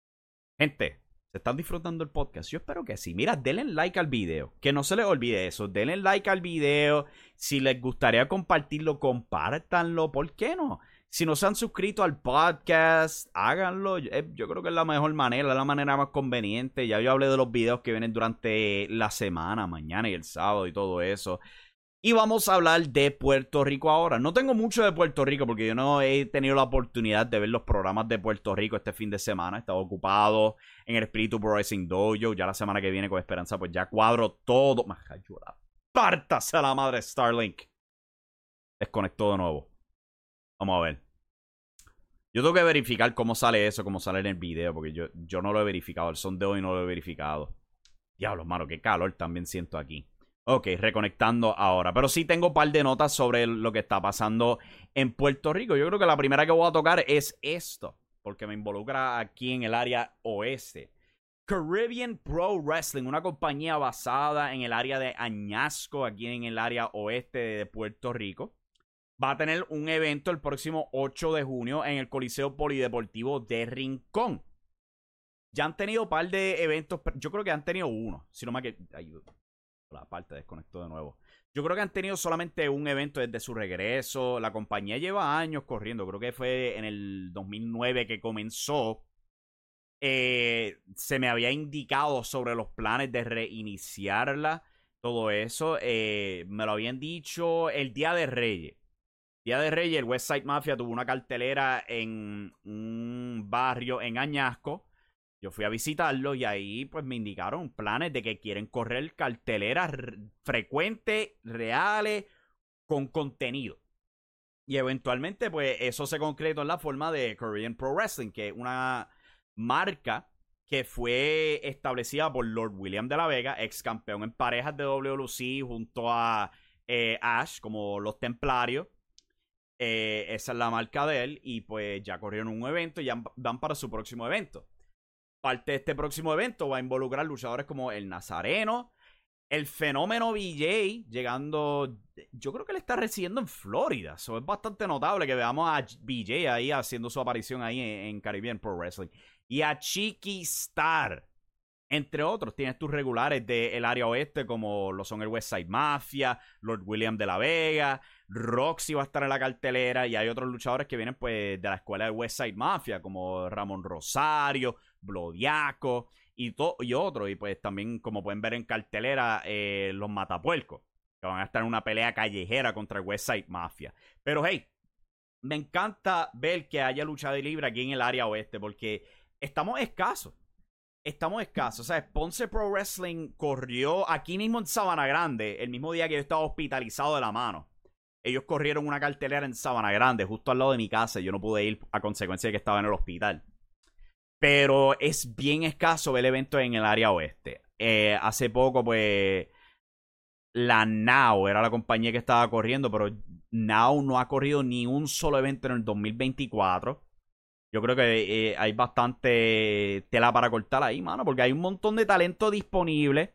gente, ¿se están disfrutando el podcast? Yo espero que sí. Mira, denle like al video. Que no se les olvide eso. Denle like al video. Si les gustaría compartirlo, compártanlo. ¿Por qué no? Si no se han suscrito al podcast, háganlo. Yo, yo creo que es la mejor manera, es la manera más conveniente. Ya yo hablé de los videos que vienen durante la semana, mañana y el sábado y todo eso. Y vamos a hablar de Puerto Rico ahora. No tengo mucho de Puerto Rico porque yo no he tenido la oportunidad de ver los programas de Puerto Rico este fin de semana. He estado ocupado en el Espíritu Pro Wrestling Dojo. Ya la semana que viene con Esperanza pues ya cuadro todo. Majayura, pártase a la madre Starlink. Desconectó de nuevo. Vamos a ver. Yo tengo que verificar cómo sale eso, cómo sale en el video, porque yo, yo no lo he verificado. El son de hoy no lo he verificado. Diablos, mano, qué calor también siento aquí. Ok, reconectando ahora. Pero sí tengo un par de notas sobre lo que está pasando en Puerto Rico. Yo creo que la primera que voy a tocar es esto, porque me involucra aquí en el área oeste. Caribbean Pro Wrestling, una compañía basada en el área de Añasco, aquí en el área oeste de Puerto Rico, va a tener un evento el próximo ocho de junio en el Coliseo Polideportivo de Rincón. Ya han tenido un par de eventos, yo creo que han tenido uno, si no me que la parte desconectó de nuevo. Yo creo que han tenido solamente un evento desde su regreso. La compañía lleva años corriendo, creo que fue en el dos mil nueve que comenzó. Eh, se me había indicado sobre los planes de reiniciarla. Todo eso. Eh, me lo habían dicho el Día de Reyes. Día de Reyes, el Westside Mafia tuvo una cartelera en un barrio en Añasco. Yo fui a visitarlo y ahí pues me indicaron planes de que quieren correr carteleras frecuentes, reales, con contenido. Y eventualmente pues eso se concretó en la forma de Korean Pro Wrestling, que es una marca que fue establecida por Lord William de la Vega, ex campeón en parejas de W W C junto a eh, Ash, como los Templarios. Eh, esa es la marca de él. Y pues ya corrieron un evento y ya van para su próximo evento. Parte de este próximo evento va a involucrar luchadores como el Nazareno, el Fenómeno B J, llegando, yo creo que él está residiendo en Florida. Eso es bastante notable que veamos a B J ahí haciendo su aparición ahí en, en Caribbean Pro Wrestling. Y a Chiqui Star, entre otros. Tienes tus regulares del área oeste como lo son el Westside Mafia, Lord William de la Vega, Roxy va a estar en la cartelera y hay otros luchadores que vienen pues de la escuela del Westside Mafia como Ramón Rosario, Blodiaco y, y otros. Y pues también, como pueden ver en cartelera, eh, los Matapuercos, que van a estar en una pelea callejera contra el Westside Mafia. Pero hey, me encanta ver que haya lucha de libre aquí en el área oeste porque estamos escasos. Estamos escasos. O sea, Ponce Pro Wrestling corrió aquí mismo en Sabana Grande, el mismo día que yo estaba hospitalizado de la mano. Ellos corrieron una cartelera en Sabana Grande, justo al lado de mi casa. Yo no pude ir a consecuencia de que estaba en el hospital. Pero es bien escaso ver eventos en el área oeste. Eh, hace poco, pues, la Now era la compañía que estaba corriendo, pero Now no ha corrido ni un solo evento en el dos mil veinticuatro. Yo creo que eh, hay bastante tela para cortar ahí, mano, porque hay un montón de talento disponible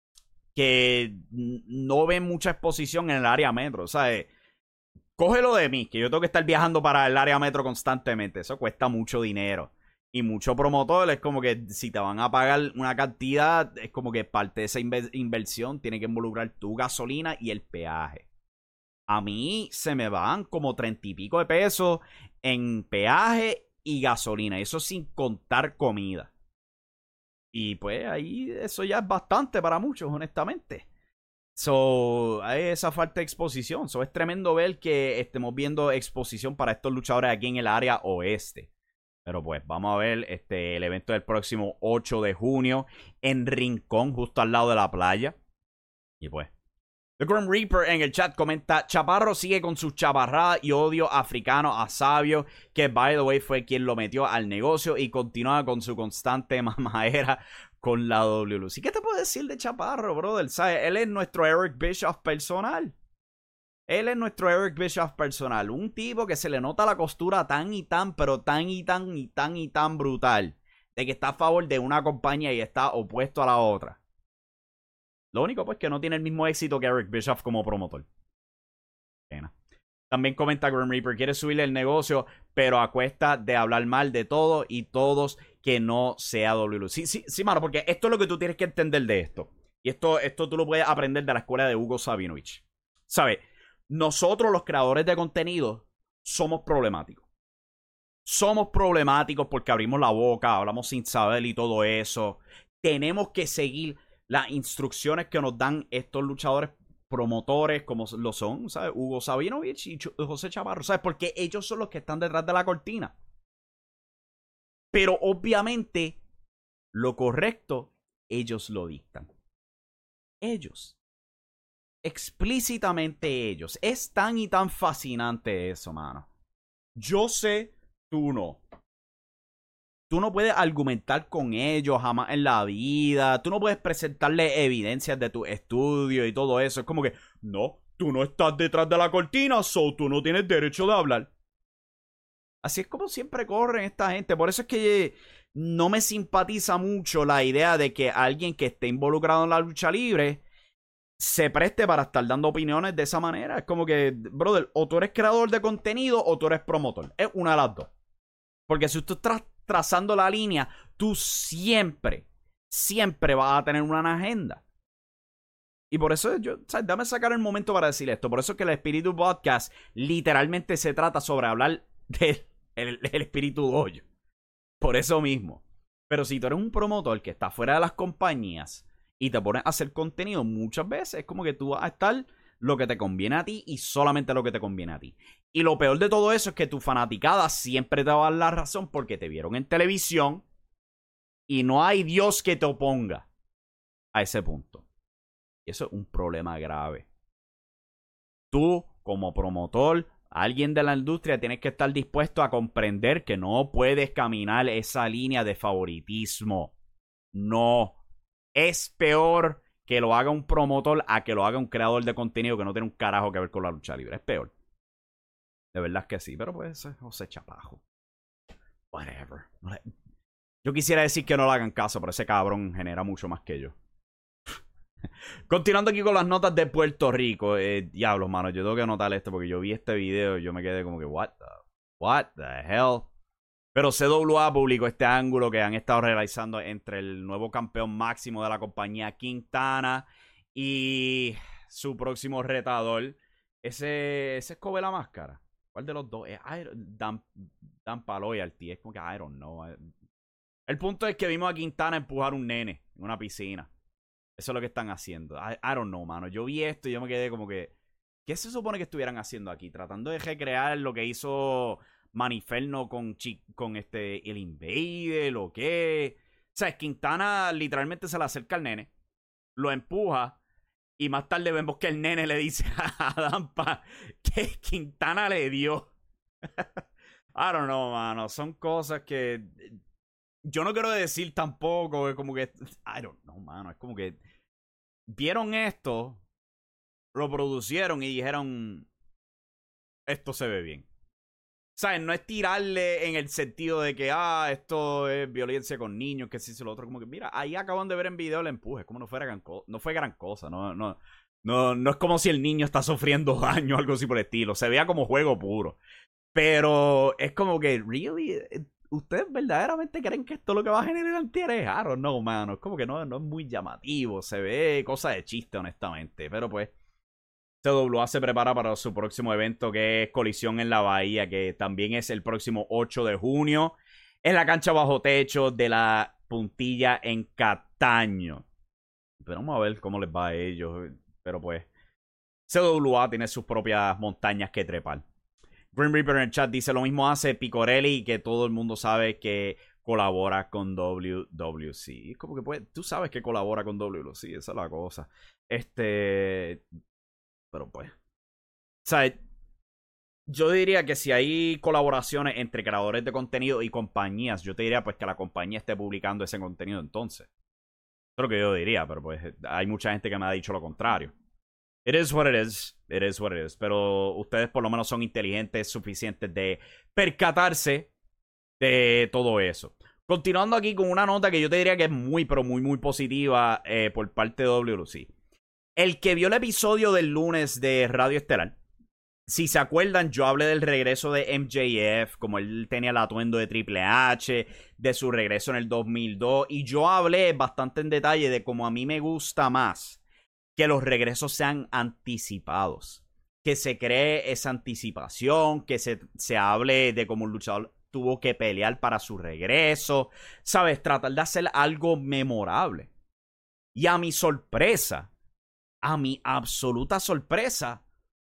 que no ven mucha exposición en el área metro. O sea, eh, cógelo de mí, que yo tengo que estar viajando para el área metro constantemente. Eso cuesta mucho dinero. Y mucho promotor es como que si te van a pagar una cantidad, es como que parte de esa inv- inversión tiene que involucrar tu gasolina y el peaje. A mí se me van como treinta y pico de pesos en peaje y gasolina. Eso sin contar comida. Y pues ahí eso ya es bastante para muchos, honestamente. So, hay esa falta de exposición. So, es tremendo ver que estemos viendo exposición para estos luchadores aquí en el área oeste. Pero pues vamos a ver este, el evento del próximo ocho de junio en Rincón, justo al lado de la playa. Y pues The Grim Reaper en el chat comenta: Chaparro sigue con sus chaparradas y odio africano a Sabio, que by the way fue quien lo metió al negocio, y continúa con su constante mamadera con la W W C. ¿Qué te puedo decir de Chaparro, brother? ¿Sabes? Él es nuestro Eric Bischoff personal. Él es nuestro Eric Bischoff personal. Un tipo que se le nota la costura tan y tan, pero tan y tan y tan y tan brutal, de que está a favor de una compañía y está opuesto a la otra. Lo único pues que no tiene el mismo éxito que Eric Bischoff como promotor. Pena. También comenta Grim Reaper: quiere subirle el negocio, pero a cuesta de hablar mal de todo y todos, que no sea W W C. Sí, sí, sí, mano, porque esto es lo que tú tienes que entender de esto. Y esto, esto tú lo puedes aprender de la escuela de Hugo Sabinovich. ¿Sabes? Nosotros, los creadores de contenido, somos problemáticos. Somos problemáticos porque abrimos la boca, hablamos sin saber y todo eso. Tenemos que seguir las instrucciones que nos dan estos luchadores promotores, como lo son, ¿sabes? Hugo Sabinovich y José Chaparro, ¿sabes? Porque ellos son los que están detrás de la cortina. Pero obviamente, lo correcto, ellos lo dictan. Ellos. Explícitamente ellos. Es tan y tan fascinante eso, mano. Yo sé, tú no. Tú no puedes argumentar con ellos jamás en la vida. Tú no puedes presentarle evidencias de tu estudio y todo eso. Es como que, no, tú no estás detrás de la cortina, so tú no tienes derecho de hablar. Así es como siempre corren esta gente. Por eso es que no me simpatiza mucho la idea de que alguien que esté involucrado en la lucha libre se preste para estar dando opiniones de esa manera. Es como que, brother, o tú eres creador de contenido o tú eres promotor. Es una de las dos. Porque si tú estás trazando la línea, tú siempre, siempre vas a tener una agenda. Y por eso, yo, ¿sabes? Dame sacar el momento para decir esto. Por eso es que el Espíritu Podcast literalmente se trata sobre hablar del el, el Espíritu Dojo. Por eso mismo. Pero si tú eres un promotor que está fuera de las compañías y te pones a hacer contenido, muchas veces es como que tú vas a estar lo que te conviene a ti y solamente lo que te conviene a ti. Y lo peor de todo eso es que tu fanaticada siempre te va a dar la razón porque te vieron en televisión y no hay Dios que te oponga a ese punto. Y eso es un problema grave. Tú, como promotor, alguien de la industria, tienes que estar dispuesto a comprender que no puedes caminar esa línea de favoritismo. No. Es peor que lo haga un promotor a que lo haga un creador de contenido que no tiene un carajo que ver con la lucha libre. Es peor. De verdad que sí, pero pues eso se chapajo. Whatever. Yo quisiera decir que no le hagan caso, pero ese cabrón genera mucho más que yo. Continuando aquí con las notas de Puerto Rico. Eh, diablos, mano, yo tengo que anotar esto porque yo vi este video y yo me quedé como que, what the, what the hell. Pero C W A publicó este ángulo que han estado realizando entre el nuevo campeón máximo de la compañía, Quintana, y su próximo retador. Ese, ese es Kobe la Máscara. ¿Cuál de los dos? Es Iron, Dan, Dan Paloyalty. Es como que I don't know. El punto es que vimos a Quintana empujar un nene en una piscina. Eso es lo que están haciendo. I, I don't know, mano. Yo vi esto y yo me quedé como que... ¿Qué se supone que estuvieran haciendo aquí? Tratando de recrear lo que hizo Maniferno con, con este, el Invader, o qué. O sea, Quintana literalmente se le acerca al nene, lo empuja, y más tarde vemos que el nene le dice a Dampa que Quintana le dio. I don't know, mano. Son cosas que... Yo no quiero decir tampoco, es como que... I don't know, mano. Es como que... Vieron esto, lo producieron y dijeron... Esto se ve bien. ¿Sabes? No es tirarle en el sentido de que... Ah, esto es violencia con niños, que si se lo otro. Como que, mira, ahí acaban de ver en video el empuje. Como no fuera gran cosa. No fue gran cosa. No, no, no, no es como si el niño está sufriendo daño o algo así por el estilo. Se veía como juego puro. Pero es como que... ¿Really? ¿Ustedes verdaderamente creen que esto es lo que va a generar antihéroes? I don't know, mano. Es como que no, no es muy llamativo. Se ve cosa de chiste, honestamente. Pero pues, C W A se prepara para su próximo evento, que es Colisión en la Bahía, que también es el próximo ocho de junio, en la cancha bajo techo de la Puntilla en Cataño. Pero vamos a ver cómo les va a ellos. Pero pues, C W A tiene sus propias montañas que trepar. Green Reaper en el chat dice: lo mismo hace Picorelli, que todo el mundo sabe que colabora con W W C. Es como que pues, tú sabes que colabora con W W C, esa es la cosa. Este... Pero pues... O sea, yo diría que si hay colaboraciones entre creadores de contenido y compañías, yo te diría pues que la compañía esté publicando ese contenido entonces. Eso es lo que yo diría, pero pues hay mucha gente que me ha dicho lo contrario. It is what it is. It is what it is. Pero ustedes por lo menos son inteligentes suficientes de percatarse de todo eso. Continuando aquí con una nota que yo te diría que es muy, pero muy, muy positiva eh, por parte de W W C. El que vio el episodio del lunes de Radio Estelar, si se acuerdan, yo hablé del regreso de M J F, como él tenía el atuendo de Triple H, de su regreso en el dos mil dos, y yo hablé bastante en detalle de cómo a mí me gusta más que los regresos sean anticipados, que se cree esa anticipación, que se, se hable de cómo un luchador tuvo que pelear para su regreso, ¿sabes? Tratar de hacer algo memorable. Y a mi sorpresa, a mi absoluta sorpresa,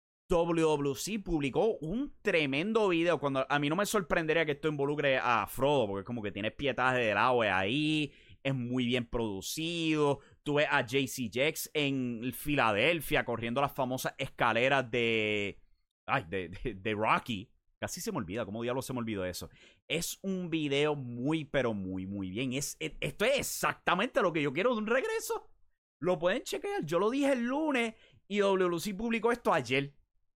W W C publicó un tremendo video. Cuando a mí no me sorprendería que esto involucre a Frodo, porque es como que tiene pietaje del agua ahí, es muy bien producido. Tú ves a J C Jax en Filadelfia corriendo las famosas escaleras de, ay, de, de, de Rocky. Casi se me olvida, ¿cómo diablos se me olvidó eso? Es un video muy, pero muy, muy bien. Es, es, esto es exactamente lo que yo quiero de un regreso. Lo pueden chequear. Yo lo dije el lunes y W W C publicó esto ayer.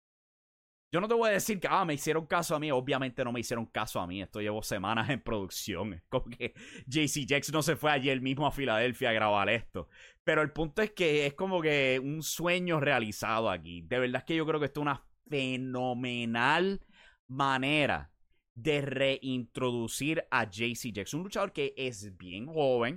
Yo no te voy a decir que ah, me hicieron caso a mí. Obviamente no me hicieron caso a mí. Esto llevo semanas en producción. Es como que J C Jax no se fue ayer mismo a Filadelfia a grabar esto. Pero el punto es que es como que un sueño realizado aquí. De verdad es que yo creo que esto es una fenomenal manera de reintroducir a J C Jax. Un luchador que es bien joven,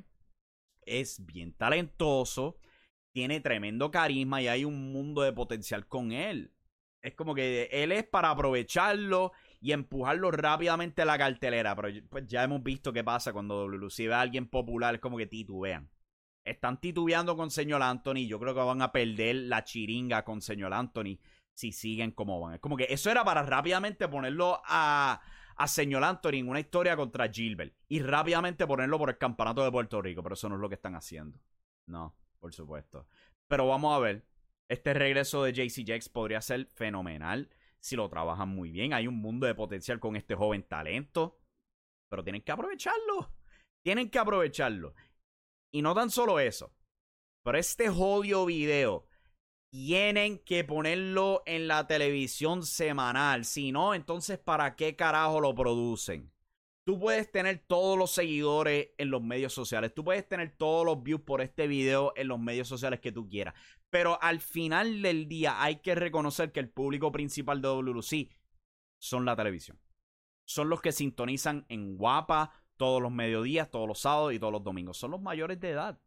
es bien talentoso, tiene tremendo carisma y hay un mundo de potencial con él. Es como que él es para aprovecharlo y empujarlo rápidamente a la cartelera. Pero pues ya hemos visto qué pasa cuando doble u doble u C ve a alguien popular, es como que titubean. Están titubeando con señor Anthony. Yo creo que van a perder la chiringa con señor Anthony si siguen como van. Es como que eso era para rápidamente ponerlo a, a señor Anthony en una historia contra Gilbert. Y rápidamente ponerlo por el campeonato de Puerto Rico. Pero eso no es lo que están haciendo. No, por supuesto. Pero vamos a ver. Este regreso de J C Jax podría ser fenomenal si lo trabajan muy bien. Hay un mundo de potencial con este joven talento. Pero tienen que aprovecharlo. Tienen que aprovecharlo. Y no tan solo eso. Pero este jodido video tienen que ponerlo en la televisión semanal. Si no, entonces ¿para qué carajo lo producen? Tú puedes tener todos los seguidores en los medios sociales. Tú puedes tener todos los views por este video en los medios sociales que tú quieras. Pero al final del día hay que reconocer que el público principal de doble u doble u C son la televisión. Son los que sintonizan en Guapa todos los mediodías, todos los sábados y todos los domingos. Son los mayores de edad.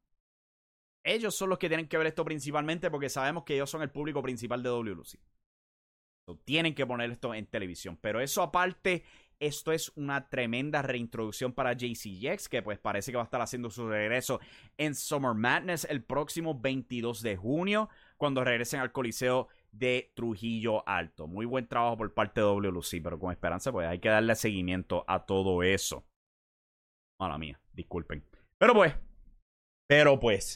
Ellos son los que tienen que ver esto principalmente porque sabemos que ellos son el público principal de doble u doble u C. So, tienen que poner esto en televisión. Pero eso aparte, esto es una tremenda reintroducción para J C Jax, que pues parece que va a estar haciendo su regreso en Summer Madness el próximo veintidós de junio, cuando regresen al Coliseo de Trujillo Alto. Muy buen trabajo por parte de doble u doble u C, pero con esperanza pues hay que darle seguimiento a todo eso. Mala mía, disculpen. Pero pues, pero pues,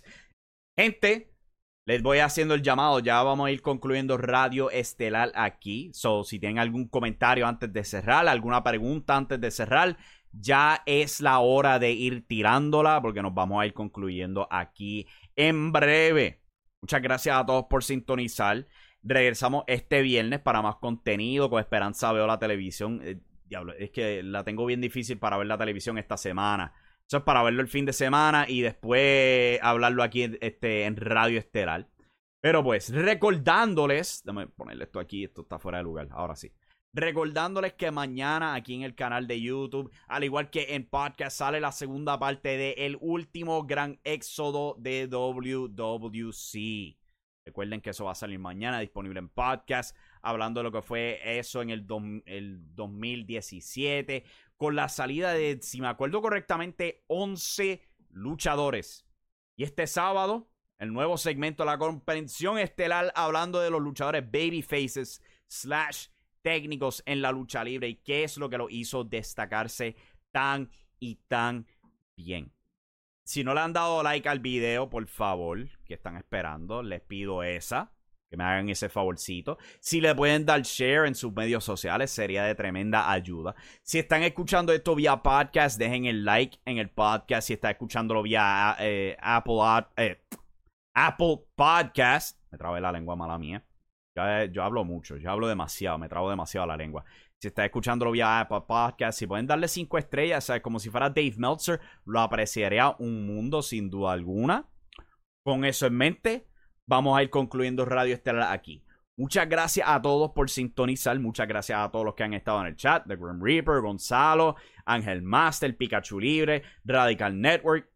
gente, les voy haciendo el llamado. Ya vamos a ir concluyendo Radio Estelar aquí. So, si tienen algún comentario antes de cerrar, alguna pregunta antes de cerrar, ya es la hora de ir tirándola porque nos vamos a ir concluyendo aquí en breve. Muchas gracias a todos por sintonizar. Regresamos este viernes para más contenido. Con esperanza veo la televisión. Eh, diablo, es que la tengo bien difícil para ver la televisión esta semana. Eso es para verlo el fin de semana y después hablarlo aquí este, en Radio Estelar. Pero pues, recordándoles... Déjame ponerle esto aquí, esto está fuera de lugar, ahora sí. Recordándoles que mañana aquí en el canal de YouTube, al igual que en podcast, sale la segunda parte de El Último Gran Éxodo de doble u doble u C. Recuerden que eso va a salir mañana, disponible en podcast, hablando de lo que fue eso en el, do, el dos mil diecisiete, con la salida de, si me acuerdo correctamente, once luchadores. Y este sábado, el nuevo segmento de la comprensión estelar, hablando de los luchadores babyfaces slash técnicos en la lucha libre y qué es lo que lo hizo destacarse tan y tan bien. Si no le han dado like al video, por favor, que están esperando, les pido esa, que me hagan ese favorcito. Si le pueden dar share en sus medios sociales, sería de tremenda ayuda. Si están escuchando esto vía podcast, dejen el like en el podcast. Si están escuchándolo vía eh, Apple, eh, Apple Podcast, me trabé la lengua, mala mía. Yo, yo hablo mucho, yo hablo demasiado, me trabo demasiado la lengua. Si está escuchándolo vía Apple Podcast, si pueden darle cinco estrellas, ¿sabes? Como si fuera Dave Meltzer, lo apreciaría un mundo sin duda alguna. Con eso en mente, vamos a ir concluyendo Radio Estelar aquí. Muchas gracias a todos por sintonizar. Muchas gracias a todos los que han estado en el chat. The Grim Reaper, Gonzalo, Ángel Master, Pikachu Libre, Radical Network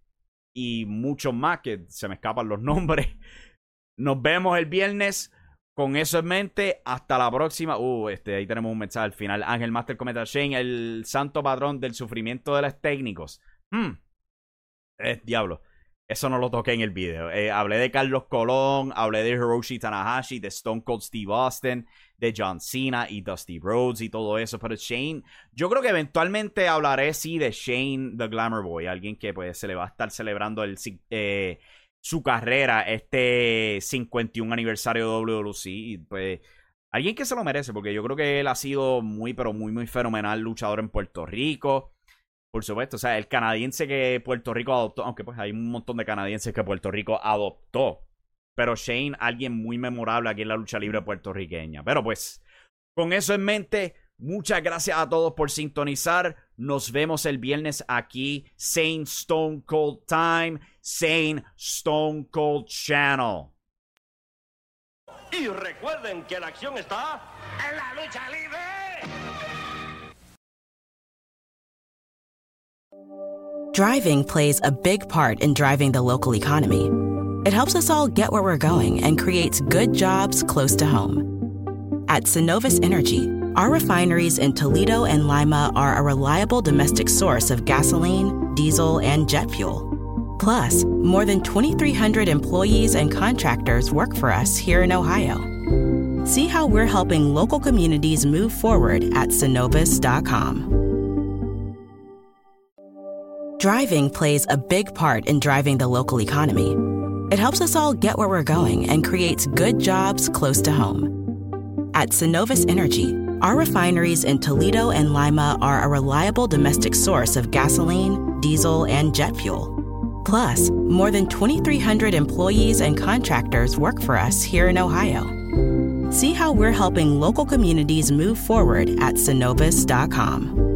y muchos más que se me escapan los nombres. Nos vemos el viernes. Con eso en mente, hasta la próxima. Uh, este, ahí tenemos un mensaje al final. Ángel Master comenta: Shane, el santo patrón del sufrimiento de los técnicos. Hmm. Eh, diablo. Eso no lo toqué en el video. Eh, hablé de Carlos Colón, hablé de Hiroshi Tanahashi, de Stone Cold Steve Austin, de John Cena y Dusty Rhodes y todo eso. Pero Shane, yo creo que eventualmente hablaré, sí, de Shane the Glamour Boy. Alguien que pues se le va a estar celebrando el... Eh, su carrera, este cincuenta y un aniversario de doble u doble u C. Y pues, alguien que se lo merece, porque yo creo que él ha sido muy, pero muy, muy fenomenal luchador en Puerto Rico. Por supuesto, o sea, el canadiense que Puerto Rico adoptó, aunque pues hay un montón de canadienses que Puerto Rico adoptó. Pero Shane, alguien muy memorable aquí en la lucha libre puertorriqueña. Pero pues, con eso en mente, muchas gracias a todos por sintonizar. Nos vemos el viernes aquí, Same Stone Cold Time, Same Stone Cold Channel. Y recuerden que la acción está en la lucha libre. Driving plays a big part in driving the local economy. It helps us all get where we're going and creates good jobs close to home. At Synovus Energy, Our refineries in Toledo and Lima are a reliable domestic source of gasoline, diesel, and jet fuel. Plus, more than twenty-three hundred employees and contractors work for us here in Ohio. See how we're helping local communities move forward at Synovus dot com. Driving plays a big part in driving the local economy. It helps us all get where we're going and creates good jobs close to home. At Synovus Energy, our refineries in Toledo and Lima are a reliable domestic source of gasoline, diesel, and jet fuel. Plus, more than twenty-three hundred employees and contractors work for us here in Ohio. See how we're helping local communities move forward at Synovus dot com.